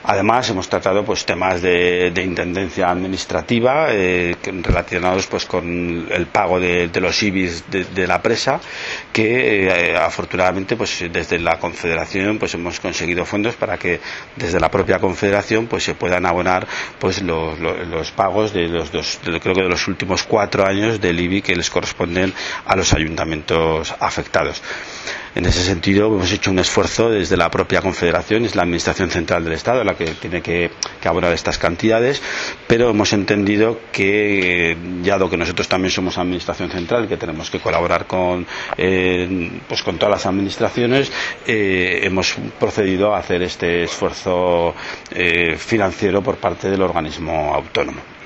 Además, hemos tratado pues temas de intendencia administrativa relacionados pues con el pago de los IBIs de la presa, que afortunadamente pues desde la Confederación pues hemos conseguido fondos para que desde la propia Confederación pues se puedan abonar pues los pagos creo que de los últimos 4 años del IBI que les corresponden a los ayuntamientos afectados. En ese sentido hemos hecho un esfuerzo desde la propia Confederación, es la Administración Central del Estado la que tiene que abonar estas cantidades, pero hemos entendido que, dado que nosotros también somos Administración Central, que tenemos que colaborar con todas las administraciones, hemos procedido a hacer este esfuerzo financiero por parte del organismo autónomo.